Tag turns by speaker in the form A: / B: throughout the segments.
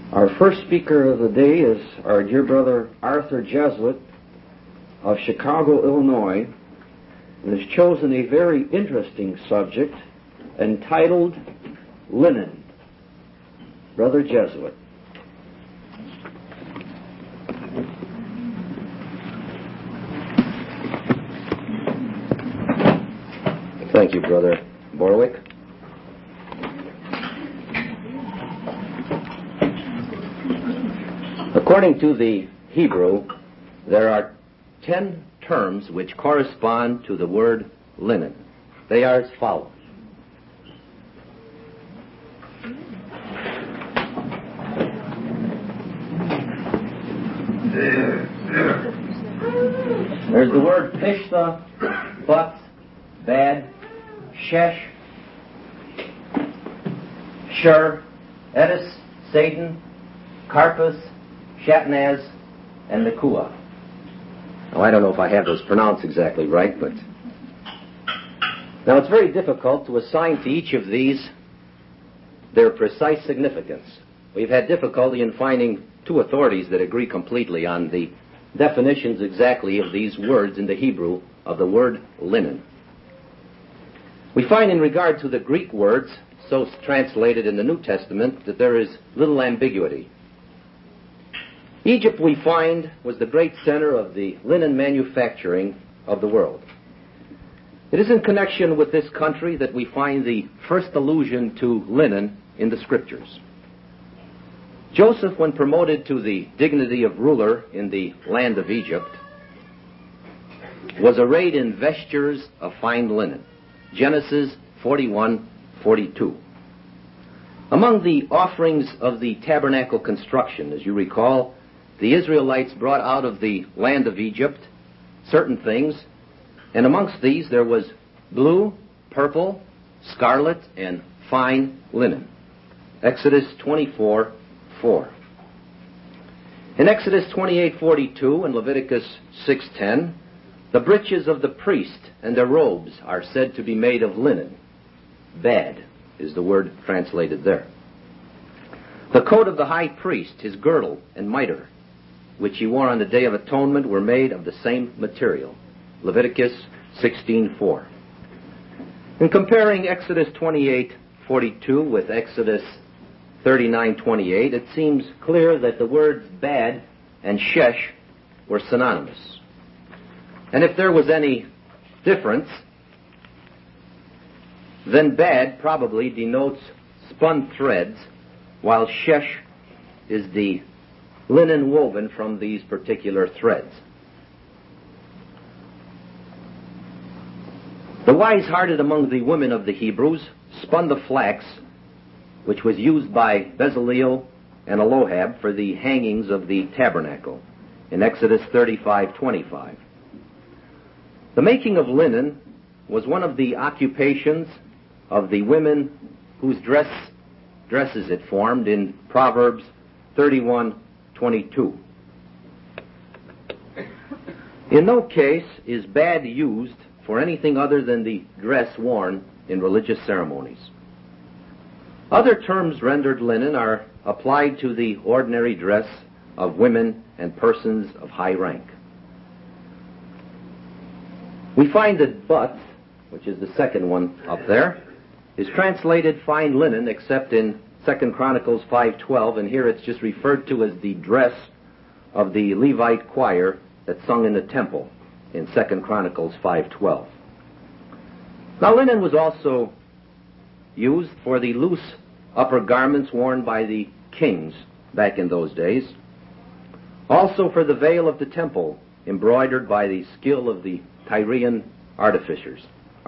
A: Our first speaker of the day is our dear brother Arthur Jesuit of Chicago, Illinois, and has chosen a very interesting subject entitled Linen. Brother Jesuit.
B: Thank you, Brother Borwick. According to the Hebrew, there are 10 terms which correspond to the word linen. They are as follows. There's the word pishta, butz, bad, shesh, shur, edis, Satan, karpus, shatnaz, and Nakua. Now, I don't know if I have those pronounced exactly right, but... Now, it's very difficult to assign to each of these their precise significance. We've had difficulty in finding two authorities that agree completely on the definitions exactly of these words in the Hebrew of the word linen. We find in regard to the Greek words, so translated in the New Testament, that there is little ambiguity. Egypt, we find, was the great center of the linen manufacturing of the world. It is in connection with this country that we find the first allusion to linen in the Scriptures. Joseph, when promoted to the dignity of ruler in the land of Egypt, was arrayed in vestures of fine linen. Genesis 41:42. Among the offerings of the tabernacle construction, as you recall, the Israelites brought out of the land of Egypt certain things, and amongst these there was blue, purple, scarlet, and fine linen. Exodus 24:4. In Exodus 28:42 and Leviticus 6:10, the breeches of the priest and their robes are said to be made of linen. Bad is the word translated there. The coat of the high priest, his girdle and mitre, which he wore on the Day of Atonement, were made of the same material. Leviticus 16:4. In comparing Exodus 28:42 with Exodus 39:28, it seems clear that the words bad and shesh were synonymous. And if there was any difference, then bad probably denotes spun threads, while shesh is the linen woven from these particular threads. The wise-hearted among the women of the Hebrews spun the flax, which was used by Bezaleel and Alohab for the hangings of the tabernacle, in Exodus 35:25. The making of linen was one of the occupations of the women whose dresses it formed in Proverbs 31:22. In no case is bad used for anything other than the dress worn in religious ceremonies. Other terms rendered linen are applied to the ordinary dress of women and persons of high rank. We find that butz, which is the second one up there, is translated fine linen except in 2 Chronicles 5:12, and here it's just referred to as the dress of the Levite choir that sung in the temple in 2 Chronicles 5:12. Now, linen was also used for the loose upper garments worn by the kings back in those days. Also for the veil of the temple, embroidered by the skill of the Tyrian artificers.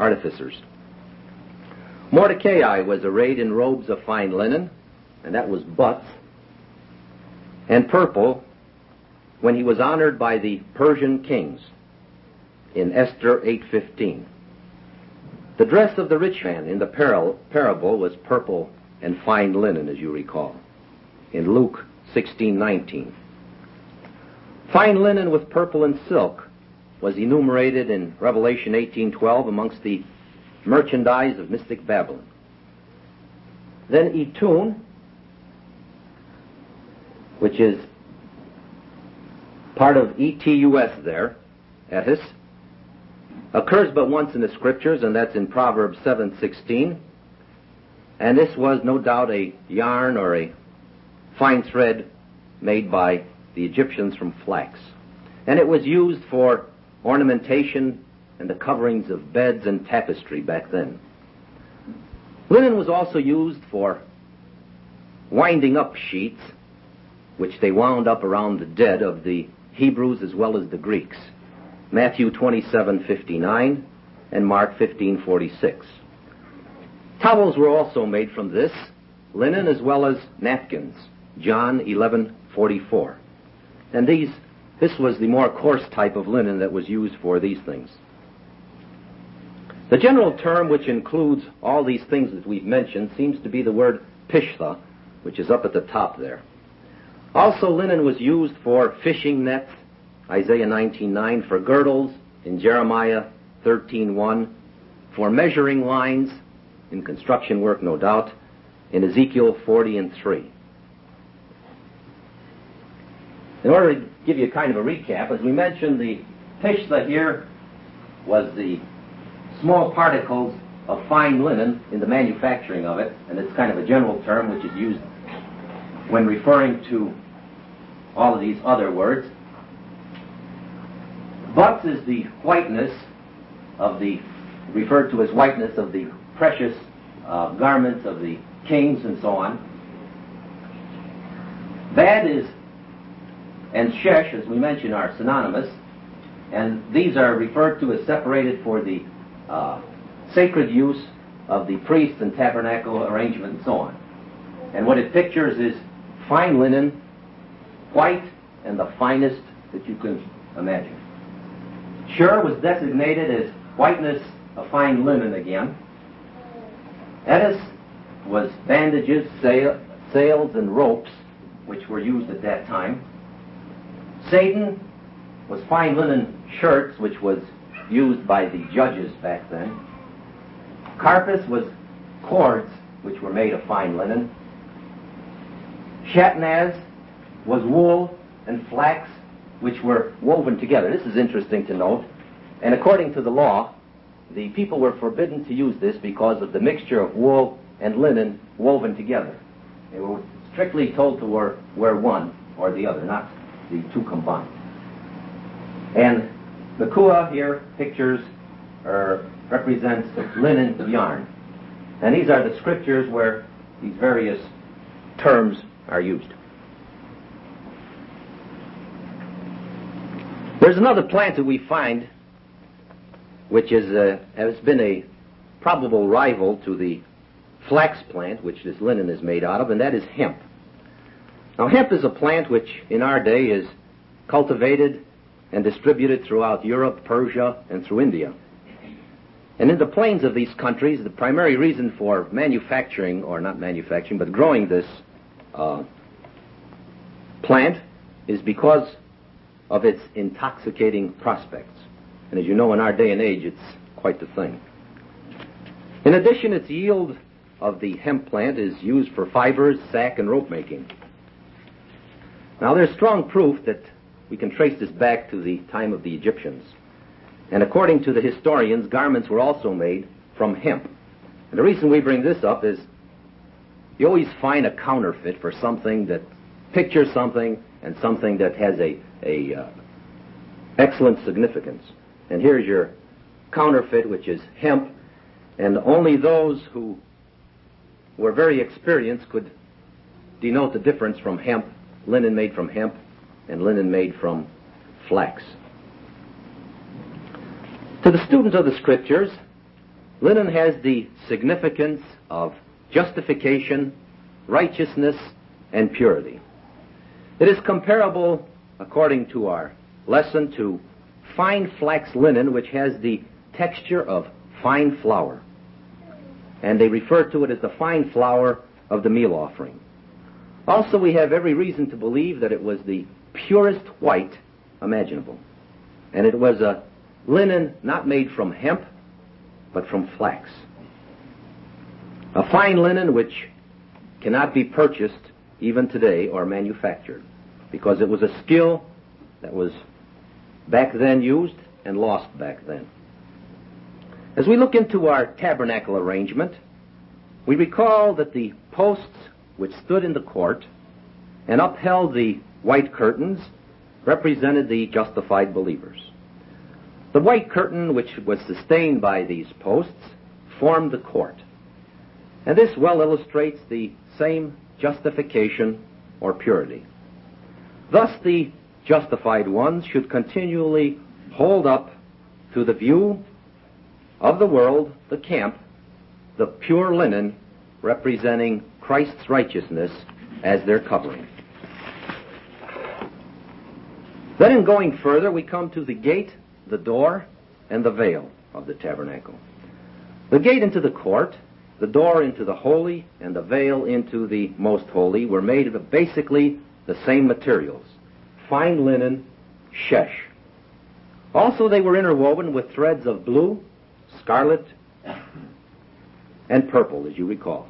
B: Mordecai was arrayed in robes of fine linen, and that was butz, and purple when he was honored by the Persian kings in Esther 8:15. The dress of the rich man in the parable was purple and fine linen, as you recall, in Luke 16:19. Fine linen with purple and silk was enumerated in Revelation 18:12 amongst the merchandise of mystic Babylon. Then Etun which is part of ETUS there, etis, occurs but once in the Scriptures, and that's in Proverbs 7:16. And this was no doubt a yarn or a fine thread made by the Egyptians from flax. And it was used for ornamentation and the coverings of beds and tapestry back then. Linen was also used for winding up sheets, which they wound up around the dead of the Hebrews as well as the Greeks. Matthew 27:59 and Mark 15:46. Towels were also made from this linen as well as napkins. John 11:44. And this was the more coarse type of linen that was used for these things. The general term which includes all these things that we've mentioned seems to be the word pishtha, which is up at the top there. Also, linen was used for fishing nets, Isaiah 19:9, for girdles in Jeremiah 13:1, for measuring lines in construction work, no doubt, in Ezekiel 40:3. In order to give you kind of a recap, as we mentioned, the pishtha here was the small particles of fine linen in the manufacturing of it, and it's kind of a general term which is used when referring to all of these other words. Butz is the whiteness of the, referred to as whiteness of the precious garments of the kings and so on. Bad is, and shesh, as we mentioned, are synonymous, and these are referred to as separated for the sacred use of the priest and tabernacle arrangement and so on. And what it pictures is fine linen, white, and the finest that you can imagine. Shur was designated as whiteness of fine linen again. Etis was bandages, sails, and ropes, which were used at that time. Satan was fine linen shirts, which was used by the judges back then. Carpus was cords, which were made of fine linen. Shatnaz was wool and flax, which were woven together. This is interesting to note. And according to the law, the people were forbidden to use this because of the mixture of wool and linen woven together. They were strictly told to wear one or the other, not the two combined. And the kua here pictures or represents linen yarn. And these are the scriptures where these various terms are used. There's another plant that we find which has been a probable rival to the flax plant, which this linen is made out of, and that is hemp. Now, hemp is a plant which in our day is cultivated and distributed throughout Europe, Persia, and through India. And in the plains of these countries, the primary reason for manufacturing, or not manufacturing, but growing this plant is because of its intoxicating prospects. And as you know, in our day and age, it's quite the thing. In addition, its yield of the hemp plant is used for fibers, sack, and rope making. Now, there's strong proof that we can trace this back to the time of the Egyptians. And according to the historians, garments were also made from hemp. And the reason we bring this up is you always find a counterfeit for something that pictures something and something that has a excellent significance. And here's your counterfeit, which is hemp, and only those who were very experienced could denote the difference from hemp, linen made from hemp, and linen made from flax. To the student of the Scriptures, linen has the significance of justification, righteousness, and purity. It is comparable, according to our lesson, to fine flax linen, which has the texture of fine flour. And they refer to it as the fine flour of the meal offering. Also, we have every reason to believe that it was the purest white imaginable. And it was a linen not made from hemp, but from flax. A fine linen which cannot be purchased even today or manufactured. because it was a skill that was back then used and lost back then. As we look into our tabernacle arrangement, we recall that the posts which stood in the court and upheld the white curtains represented the justified believers. The white curtain which was sustained by these posts formed the court. And this well illustrates the same justification or purity. Thus the justified ones should continually hold up to the view of the world, the camp, the pure linen representing Christ's righteousness as their covering. Then in going further, we come to the gate, the door, and the veil of the tabernacle. The gate into the court, the door into the holy, and the veil into the most holy were made of basically the same materials, fine linen, shesh. Also they were interwoven with threads of blue, scarlet, and purple, as you recall.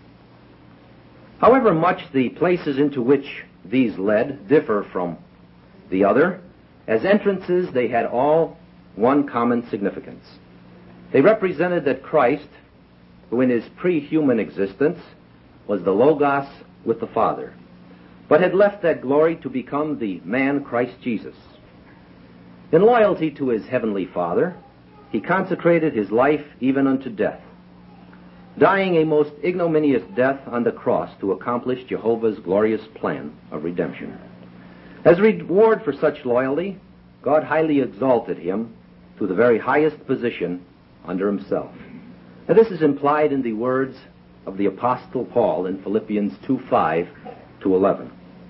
B: However much the places into which these led differ from the other, as entrances they had all one common significance. They represented that Christ, who in his pre-human existence was the Logos with the Father, but had left that glory to become the man Christ Jesus. In loyalty to his heavenly Father, he consecrated his life even unto death, dying a most ignominious death on the cross to accomplish Jehovah's glorious plan of redemption. As reward for such loyalty, God highly exalted him to the very highest position under himself. Now, this is implied in the words of the Apostle Paul in Philippians 2:5-11.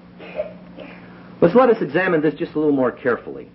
B: Let us examine this just a little more carefully.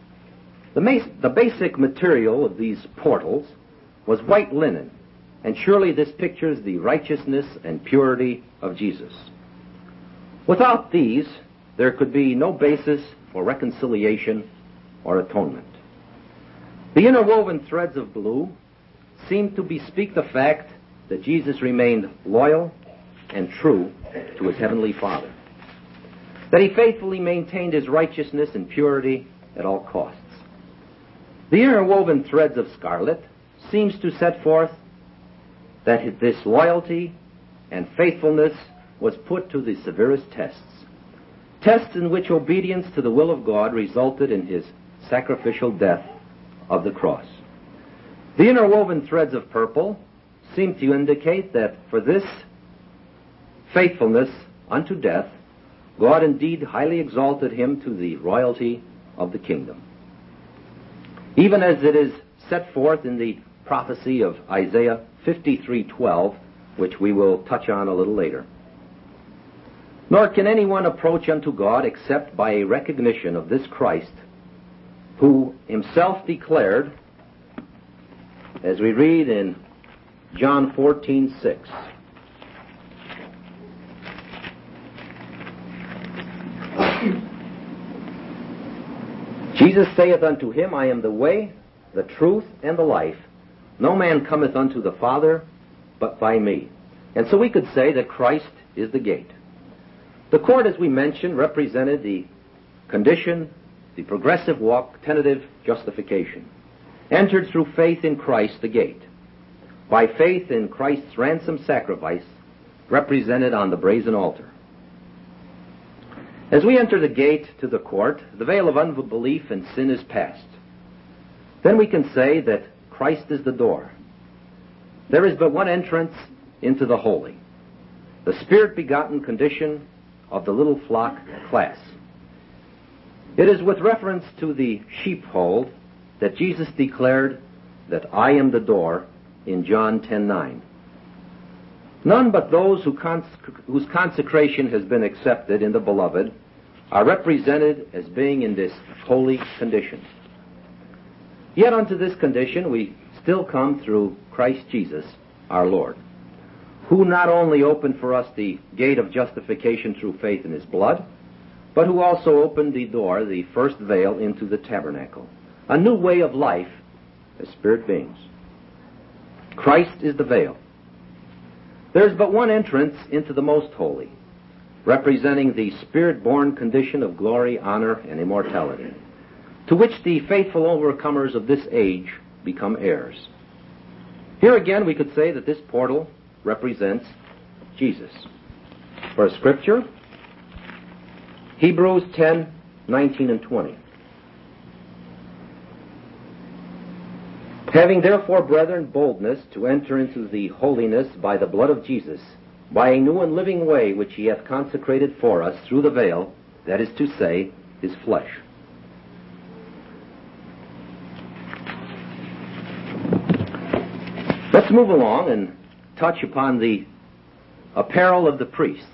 B: The basic material of these portals was white linen, and surely this pictures the righteousness and purity of Jesus. Without these, there could be no basis for reconciliation or atonement. The interwoven threads of blue seem to bespeak the fact that Jesus remained loyal and true to his heavenly Father, that he faithfully maintained his righteousness and purity at all costs. The interwoven threads of scarlet seems to set forth that this loyalty and faithfulness was put to the severest tests in which obedience to the will of God resulted in his sacrificial death of the cross. The interwoven threads of purple seem to indicate that for this faithfulness unto death, God indeed highly exalted him to the royalty of the kingdom. Even as it is set forth in the prophecy of Isaiah 53:12, which we will touch on a little later. Nor can anyone approach unto God except by a recognition of this Christ, who himself declared, as we read in John 14:6, Jesus saith unto him, I am the way, the truth, and the life. No man cometh unto the Father but by me. And so we could say that Christ is the gate. The court, as we mentioned, represented the condition, the progressive walk, tentative justification, entered through faith in Christ, the gate. By faith in Christ's ransom sacrifice, represented on the brazen altar. As we enter the gate to the court, the veil of unbelief and sin is past. Then we can say that Christ is the door. There is but one entrance into the holy, the Spirit-begotten condition of the little flock class. It is with reference to the sheepfold that Jesus declared that I am the door in John 10:9. None but those whose consecration has been accepted in the Beloved are represented as being in this holy condition. Yet unto this condition we still come through Christ Jesus, our Lord, who not only opened for us the gate of justification through faith in his blood, but who also opened the door, the first veil, into the tabernacle, a new way of life as spirit beings. Christ is the veil. There is but one entrance into the most holy, representing the spirit-born condition of glory, honor, and immortality, to which the faithful overcomers of this age become heirs. Here again we could say that this portal represents Jesus. For Scripture, Hebrews 10:19 and 20. Having therefore, brethren, boldness to enter into the holiness by the blood of Jesus, by a new and living way which he hath consecrated for us through the veil, that is to say, his flesh. Let's move along and touch upon the apparel of the priests.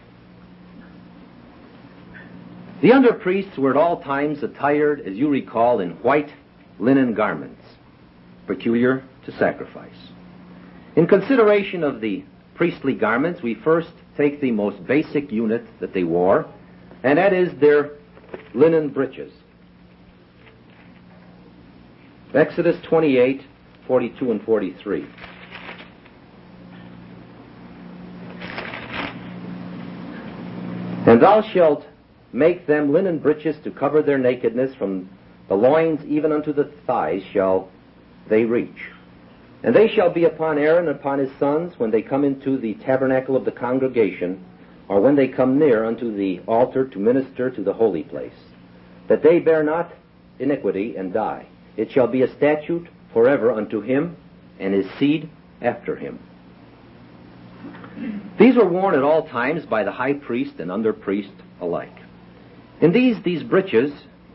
B: The under-priests were at all times attired, as you recall, in white linen garments, peculiar to sacrifice. In consideration of the priestly garments, we first take the most basic unit that they wore, and that is their linen breeches. Exodus 28:42 and 43. And thou shalt make them linen breeches to cover their nakedness, from the loins even unto the thighs shall they reach. And they shall be upon Aaron and upon his sons when they come into the tabernacle of the congregation, or when they come near unto the altar to minister to the holy place, that they bear not iniquity and die. It shall be a statute forever unto him and his seed after him. These were worn at all times by the high priest and under priest alike. Indeed, these breeches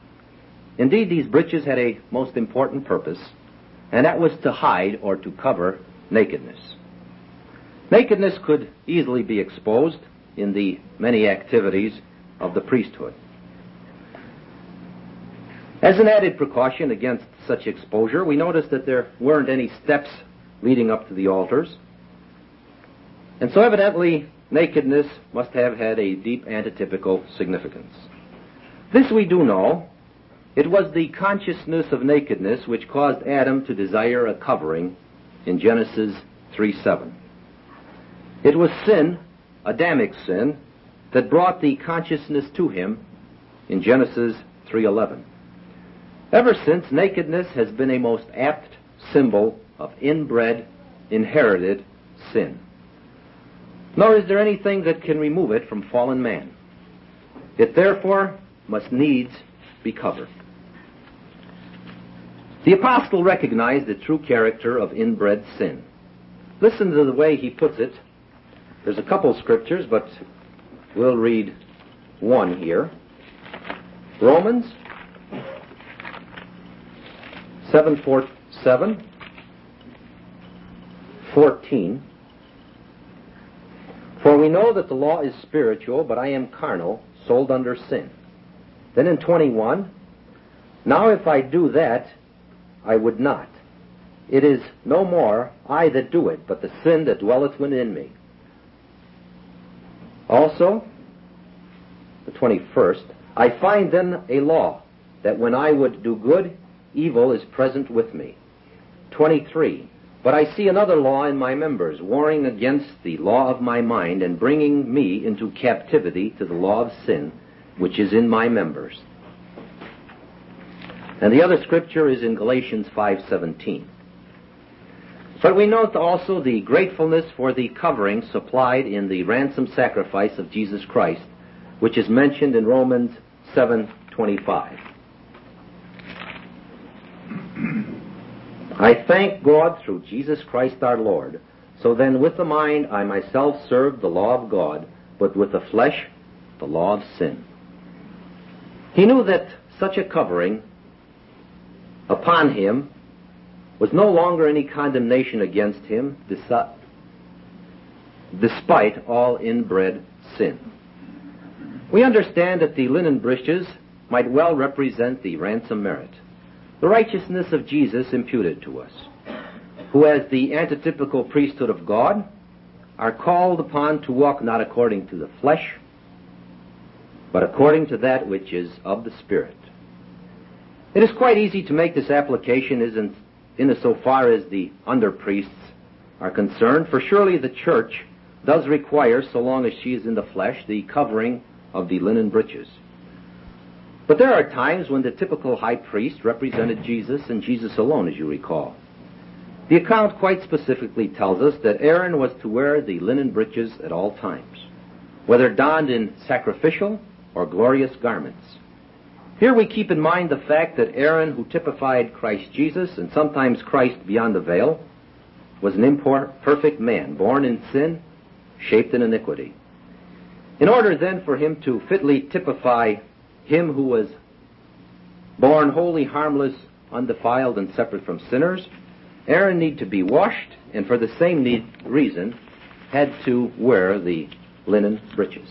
B: had a most important purpose, and that was to hide or to cover nakedness. Nakedness could easily be exposed in the many activities of the priesthood. As an added precaution against such exposure, we noticed that there weren't any steps leading up to the altars. And so evidently, nakedness must have had a deep antitypical significance. This we do know. It was the consciousness of nakedness which caused Adam to desire a covering in Genesis 3:7. It was sin, Adamic sin, that brought the consciousness to him in Genesis 3:11. Ever since, nakedness has been a most apt symbol of inbred, inherited sin. Nor is there anything that can remove it from fallen man. It therefore must needs be covered. The apostle recognized the true character of inbred sin. Listen to the way he puts it. There's a couple scriptures, but we'll read one here. Romans 7:14. For we know that the law is spiritual, but I am carnal, sold under sin. Then in 21, now if I do that, I would not. It is no more I that do it, but the sin that dwelleth within me. Also, the 21st, I find then a law, that when I would do good, evil is present with me. 23, but I see another law in my members, warring against the law of my mind, and bringing me into captivity to the law of sin, which is in my members. And the other scripture is in Galatians 5:17. But we note also the gratefulness for the covering supplied in the ransom sacrifice of Jesus Christ, which is mentioned in Romans 7:25. I thank God through Jesus Christ our Lord. So then with the mind I myself serve the law of God, but with the flesh the law of sin. He knew that such a covering upon him was no longer any condemnation against him, despite all inbred sin. We understand that the linen breeches might well represent the ransom merit, the righteousness of Jesus imputed to us, who as the antitypical priesthood of God are called upon to walk not according to the flesh, but according to that which is of the Spirit. It is quite easy to make this application in so far as the under-priests are concerned, for surely the church does require, so long as she is in the flesh, the covering of the linen breeches. But there are times when the typical high priest represented Jesus and Jesus alone, as you recall. The account quite specifically tells us that Aaron was to wear the linen breeches at all times, whether donned in sacrificial or glorious garments. Here we keep in mind the fact that Aaron, who typified Christ Jesus and sometimes Christ beyond the veil, was an imperfect man, born in sin, shaped in iniquity. In order then for him to fitly typify him who was born holy, harmless, undefiled, and separate from sinners, Aaron needed to be washed, and for the same reason had to wear the linen breeches.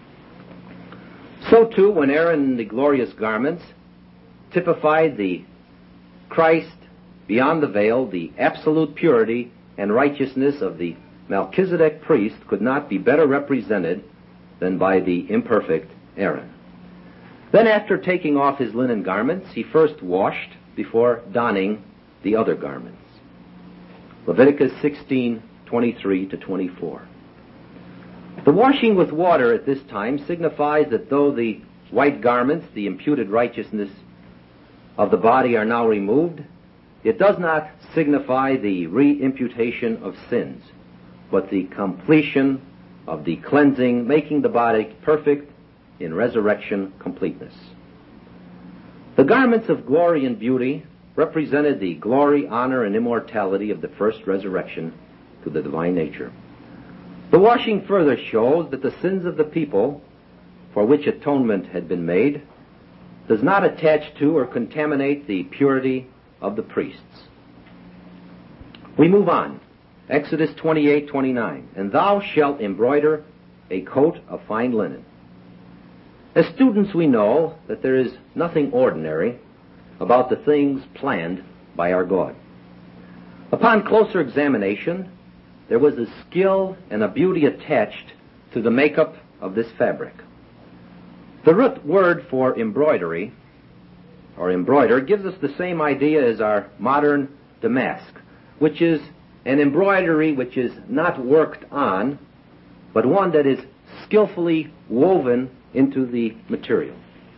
B: So too, when Aaron in the glorious garments typified the Christ beyond the veil, the absolute purity and righteousness of the Melchizedek priest could not be better represented than by the imperfect Aaron. Then after taking off his linen garments, he first washed before donning the other garments. Leviticus 16:23-24. The washing with water at this time signifies that though the white garments, the imputed righteousness of the body, are now removed, it does not signify the re-imputation of sins, but the completion of the cleansing, making the body perfect in resurrection completeness. The garments of glory and beauty represented the glory, honor, and immortality of the first resurrection to the divine nature. The washing further shows that the sins of the people, for which atonement had been made, does not attach to or contaminate the purity of the priests. We move on. Exodus 28:29. And thou shalt embroider a coat of fine linen. As students, we know that there is nothing ordinary about the things planned by our God. Upon closer examination, there was a skill and a beauty attached to the makeup of this fabric. The root word for embroidery, or embroider, gives us the same idea as our modern damask, which is an embroidery which is not worked on, but one that is skillfully woven into the material.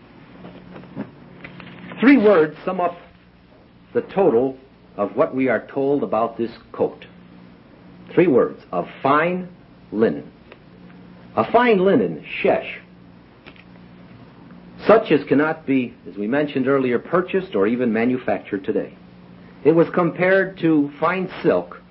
B: 3 words sum up the total of what we are told about this coat. 3 words: of fine linen. A fine linen, shesh, such as cannot be, as we mentioned earlier, purchased or even manufactured today. It was compared to fine silk,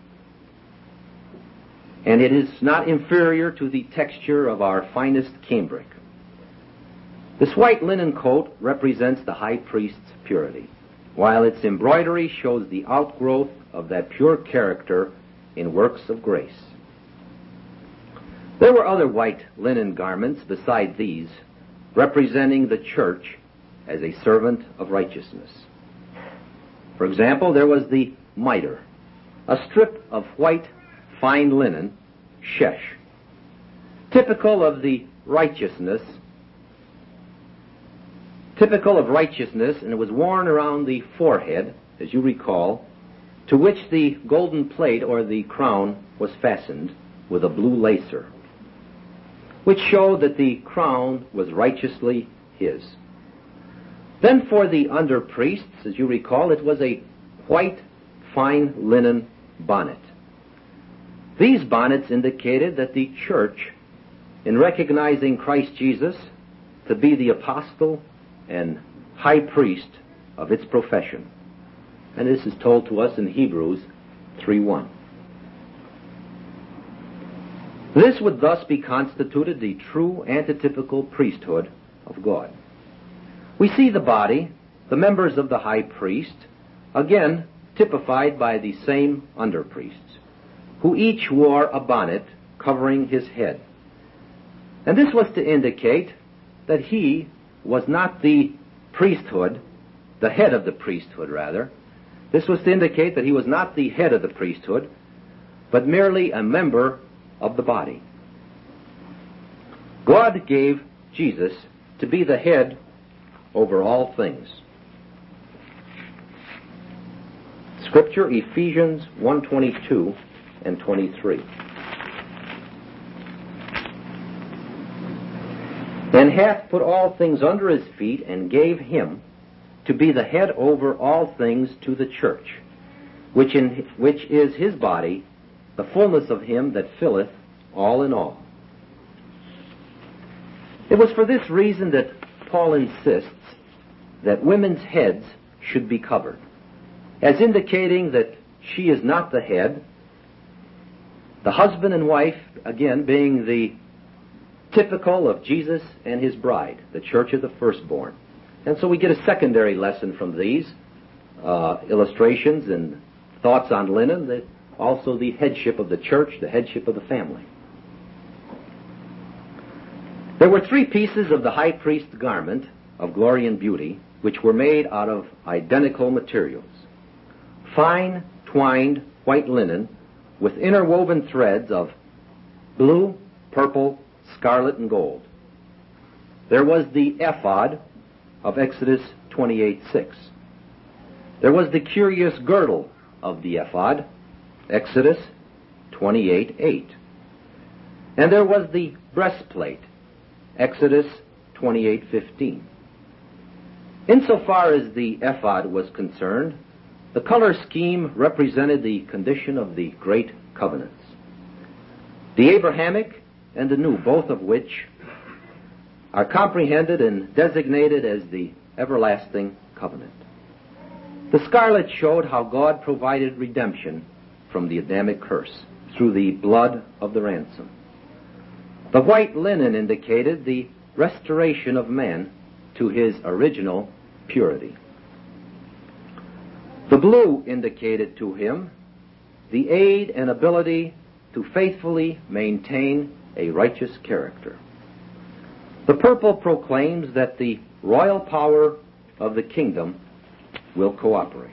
B: and it is not inferior to the texture of our finest cambric. This white linen coat represents the high priest's purity, while its embroidery shows the outgrowth of that pure character in works of grace. There were other white linen garments beside these, representing the church as a servant of righteousness. For example, there was the mitre, a strip of white fine linen, shesh, typical of righteousness, and it was worn around the forehead, as you recall, to which the golden plate or the crown was fastened with a blue lacer, which showed that the crown was righteously his. Then for the under priests, as you recall, it was a white fine linen bonnet. These bonnets indicated that the church, in recognizing Christ Jesus to be the apostle and high priest of its profession. And this is told to us in Hebrews 3:1. This would thus be constituted the true antitypical priesthood of God. We see the body, the members of the high priest, again typified by the same under-priests, who each wore a bonnet covering his head. And this was to indicate that he was not the priesthood, the head of the priesthood, rather. This was to indicate that he was not the head of the priesthood, but merely a member of the body. God gave Jesus to be the head over all things. Scripture, Ephesians 1:22 and 23. and hath put all things under his feet, and gave him to be the head over all things to the church, which is his body, the fullness of him that filleth all in all. It was for this reason that Paul insists that women's heads should be covered, as indicating that she is not the head, the husband and wife, again, being the typical of Jesus and his bride, the church of the firstborn. And so we get a secondary lesson from these illustrations and thoughts on linen, that also the headship of the church, the headship of the family. There were 3 pieces of the high priest's garment of glory and beauty, which were made out of identical materials: fine twined white linen with interwoven threads of blue, purple, scarlet, and gold. There was the ephod of Exodus 28:6. There was the curious girdle of the ephod, Exodus 28:8. And there was the breastplate, Exodus 28:15. Insofar as the ephod was concerned, the color scheme represented the condition of the great covenants, the Abrahamic and the new, both of which are comprehended and designated as the everlasting covenant. The scarlet showed how God provided redemption from the Adamic curse through the blood of the ransom. The white linen indicated the restoration of man to his original purity. The blue indicated to him the aid and ability to faithfully maintain a righteous character. The purple proclaims that the royal power of the kingdom will cooperate.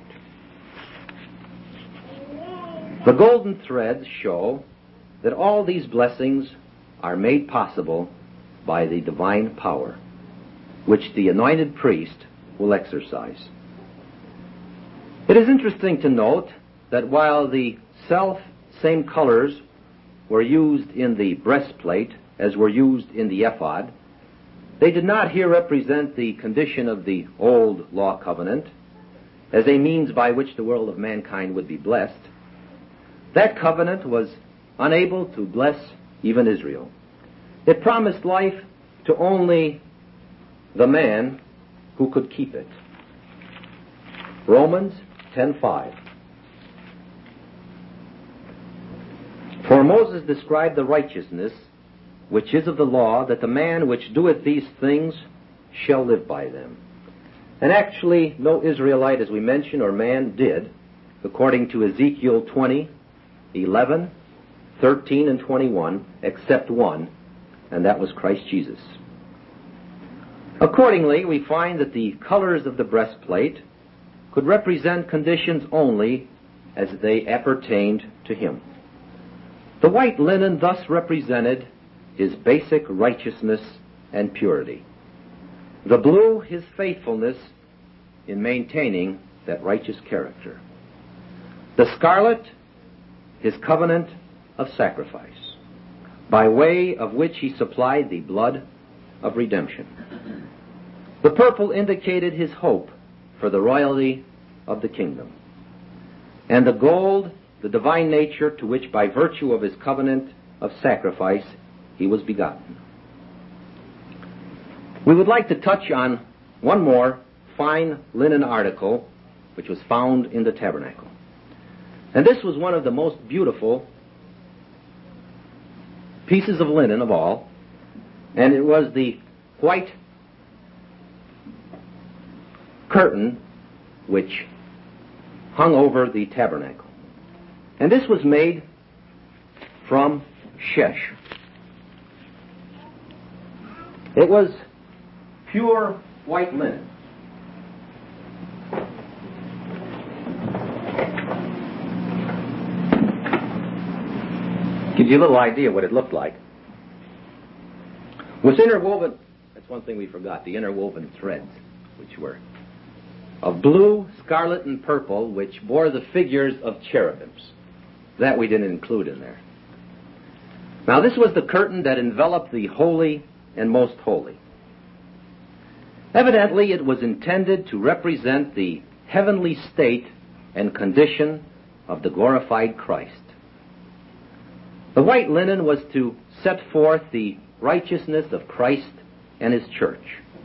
B: The golden threads show that all these blessings are made possible by the divine power, which the anointed priest will exercise. It is interesting to note that while the same colors were used in the breastplate as were used in the ephod, they did not here represent the condition of the old law covenant as a means by which the world of mankind would be blessed. That covenant was unable to bless even Israel. It promised life to only the man who could keep it. Romans 10:5. For Moses described the righteousness which is of the law, that the man which doeth these things shall live by them. And actually, no Israelite, as we mentioned, or man did, according to Ezekiel 20:11, 13, and 21, except one, and that was Christ Jesus. Accordingly, we find that the colors of the breastplate could represent conditions only as they appertained to him. The white linen thus represented his basic righteousness and purity. The blue, his faithfulness in maintaining that righteous character. The scarlet, his covenant of sacrifice, by way of which he supplied the blood of redemption. The purple indicated his hope for the royalty of the kingdom. And the gold, the divine nature to which by virtue of his covenant of sacrifice he was begotten. We would like to touch on one more fine linen article which was found in the tabernacle. And this was one of the most beautiful pieces of linen of all, and it was the white curtain which hung over the tabernacle. And this was made from shesh. It was pure white linen. Gives you a little idea what it looked like. Was interwoven, that's one thing we forgot, the interwoven threads, which were of blue, scarlet, and purple, which bore the figures of cherubims. That we didn't include in there. Now this was the curtain that enveloped the holy and most holy. Evidently, it was intended to represent the heavenly state and condition of the glorified Christ. The white linen was to set forth the righteousness of Christ and his church.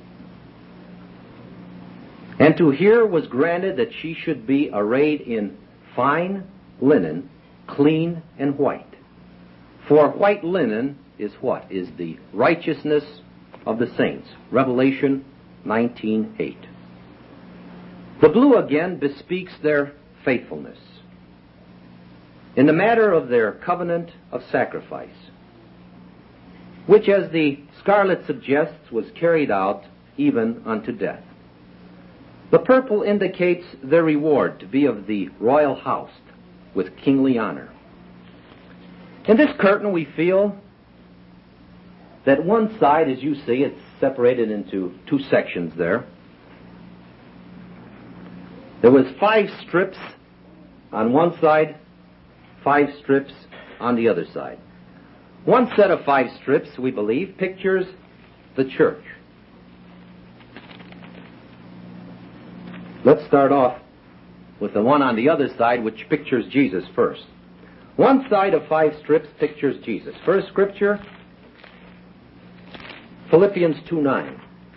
B: And to her was granted that she should be arrayed in fine linen, clean and white. For white linen is what? Is the righteousness of the saints. Revelation 19:8. The blue again bespeaks their faithfulness in the matter of their covenant of sacrifice, which, as the scarlet suggests, was carried out even unto death. The purple indicates their reward to be of the royal house with kingly honor. In this curtain we feel that one side, as you see, it's separated into two sections there. There was 5 strips on one side, 5 strips on the other side. One set of 5 strips, we believe, pictures the church. Let's start off with the one on the other side, which pictures Jesus first. One side of 5 strips pictures Jesus. First scripture, Philippians 2:9.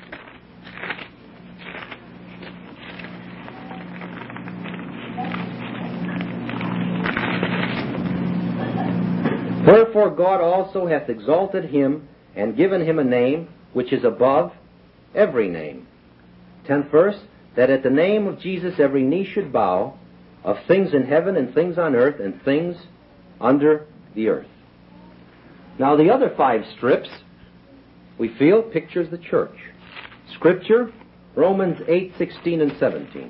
B: Wherefore God also hath exalted him and given him a name which is above every name. 10th verse, that at the name of Jesus every knee should bow, of things in heaven and things on earth and things under the earth. Now the other 5 strips, we feel, pictures the church. Scripture, Romans 8:16 and 17.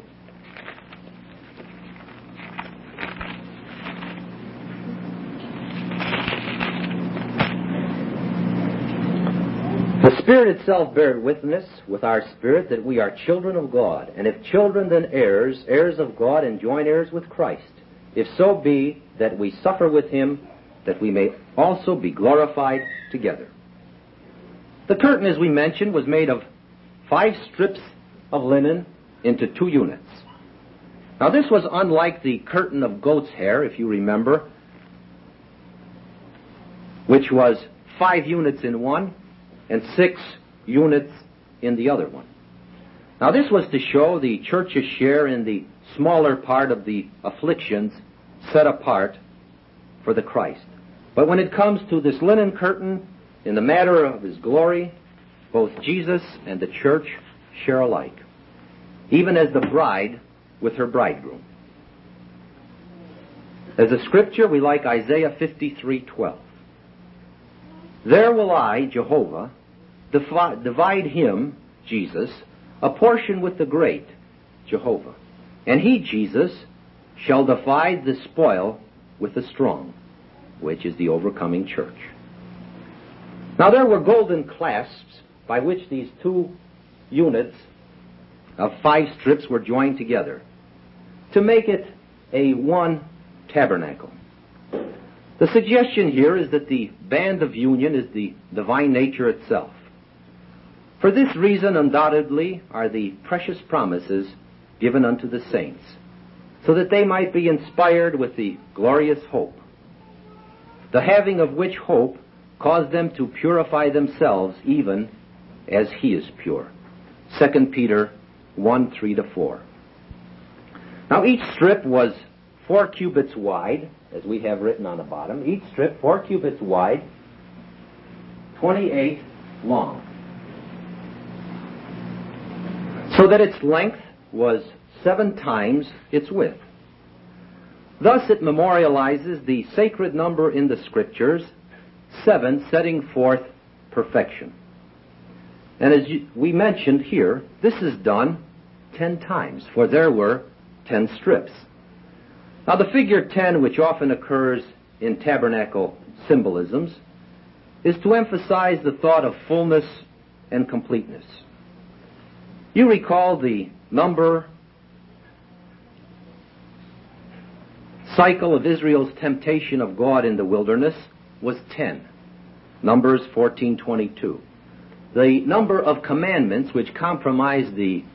B: The Spirit itself beareth witness with our spirit that we are children of God, and if children, then heirs, heirs of God, and joint heirs with Christ, if so be that we suffer with him, that we may also be glorified together. The curtain, as we mentioned, was made of 5 strips of linen into 2 units. Now this was unlike the curtain of goat's hair, if you remember, which was 5 units in one and 6 units in the other one. Now this was to show the church's share in the smaller part of the afflictions set apart for the Christ. But when it comes to this linen curtain, in the matter of his glory, both Jesus and the church share alike, even as the bride with her bridegroom. As a scripture, we like Isaiah 53:12. There will I, Jehovah, divide him, Jesus, a portion with the great, Jehovah. And he, Jesus, shall divide the spoil with the strong, which is the overcoming church. Now there were golden clasps by which these 2 units of 5 strips were joined together to make it a one tabernacle. The suggestion here is that the band of union is the divine nature itself. For this reason, undoubtedly, are the precious promises given unto the saints, so that they might be inspired with the glorious hope, the having of which hope caused them to purify themselves even as he is pure. 2 Peter 1:3-4. Now each strip was 4 cubits wide, as we have written on the bottom. Each strip 4 cubits wide, 28 long. So that its length was 7 times its width. Thus it memorializes the sacred number in the Scriptures, 7, setting forth perfection. And as we mentioned here, this is done 10 times, for there were 10 strips. Now the figure 10, which often occurs in tabernacle symbolisms, is to emphasize the thought of fullness and completeness. You recall the number cycle of Israel's temptation of God in the wilderness was 10. Numbers 14:22. the number of commandments which comprise the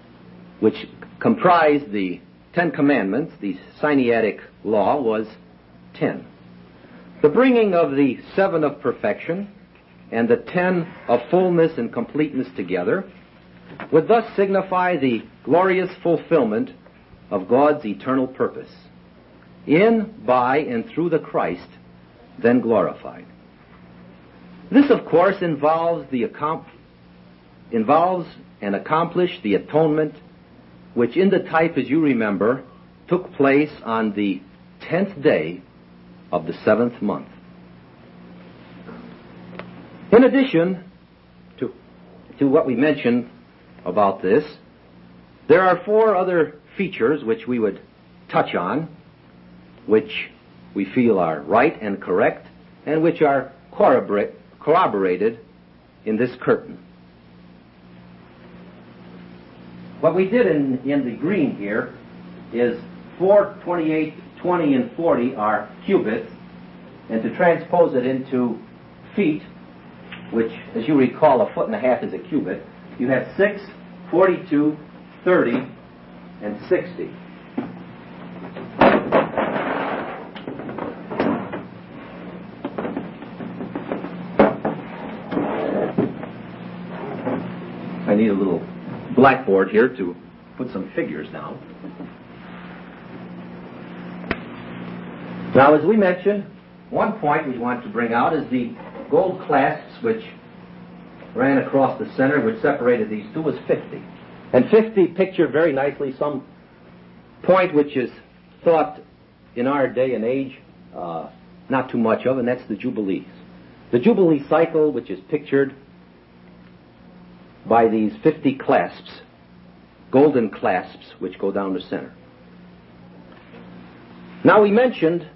B: Ten Commandments, the Sinaitic law, was 10. The bringing of the 7 of perfection and the 10 of fullness and completeness together would thus signify the glorious fulfillment of God's eternal purpose in, by, and through the Christ then glorified. This, of course, involves and accomplished the atonement which in the type, as you remember, took place on the 10th day of the 7th month. In addition to what we mentioned about this, there are 4 other features which we would touch on, which we feel are right and correct, and which are corroborated in this curtain. What we did in the green here is 4, 28, 20, and 40 are cubits, and to transpose it into feet, which, as you recall, 1.5 feet is a cubit, you have 6, 42, 30, and 60. I need a little blackboard here to put some figures down. Now, as we mentioned, one point we want to bring out is the gold clasps which ran across the center, which separated these two, was 50. And 50 pictured very nicely some point which is thought in our day and age not too much of, and that's the Jubilees. The Jubilee cycle, which is pictured by these 50 clasps, golden clasps, which go down the center. Now, we mentioned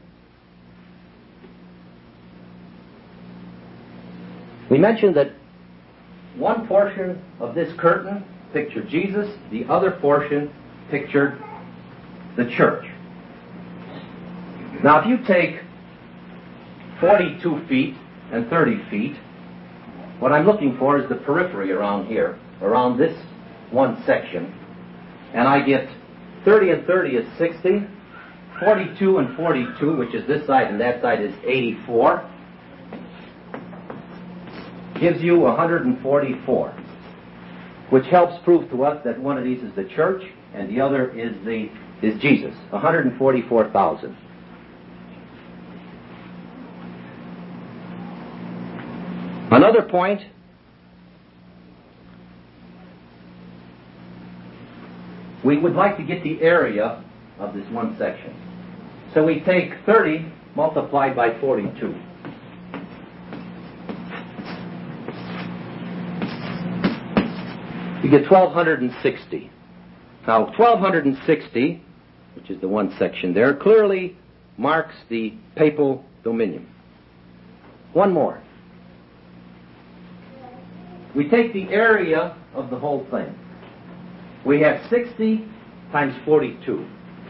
B: that one portion of this curtain pictured Jesus, the other portion pictured the church. Now, if you take 42 feet and 30 feet, what I'm looking for is the periphery around here, around this one section. And I get 30 and 30 is 60, 42 and 42, which is this side and that side, is 84, gives you 144, which helps prove to us that one of these is the church and the other is Jesus, 144,000. Another point, we would like to get the area of this one section. So we take 30 multiplied by 42. You get 1,260. Now, 1,260, which is the one section there, clearly marks the papal dominion. One more. We take the area of the whole thing. We have 60 times 42.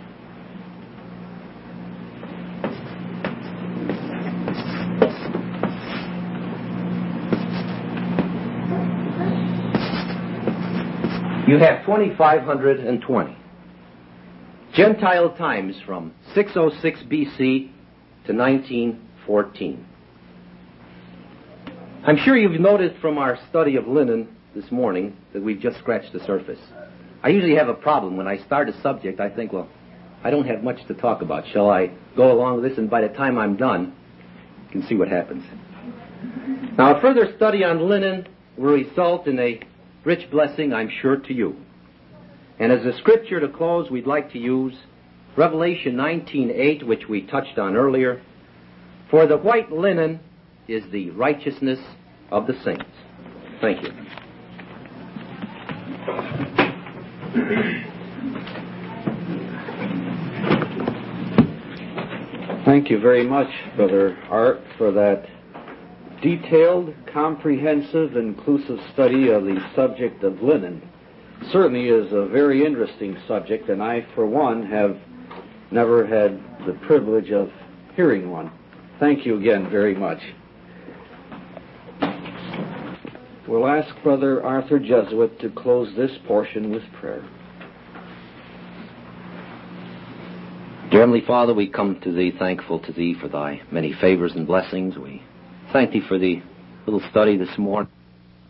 B: You have 2,520. Gentile times from 606 BC to 1914. I'm sure you've noticed from our study of linen this morning that we've just scratched the surface. I usually have a problem. When I start a subject, I think, well, I don't have much to talk about. Shall I go along with this? And by the time I'm done, you can see what happens. Now, a further study on linen will result in a rich blessing, I'm sure, to you. And as a scripture to close, we'd like to use Revelation 19:8, which we touched on earlier. For the white linen is the righteousness of the saints. Thank you.
A: Thank you very much, Brother Art, for that detailed, comprehensive, inclusive study of the subject of linen. Certainly is a very interesting subject, and I, for one, have never had the privilege of hearing one. Thank you again very much. We'll ask Brother Arthur Jesuit to close this portion with prayer.
B: Dear Heavenly Father, we come to Thee, thankful to Thee for Thy many favors and blessings. We thank Thee for the little study this morning.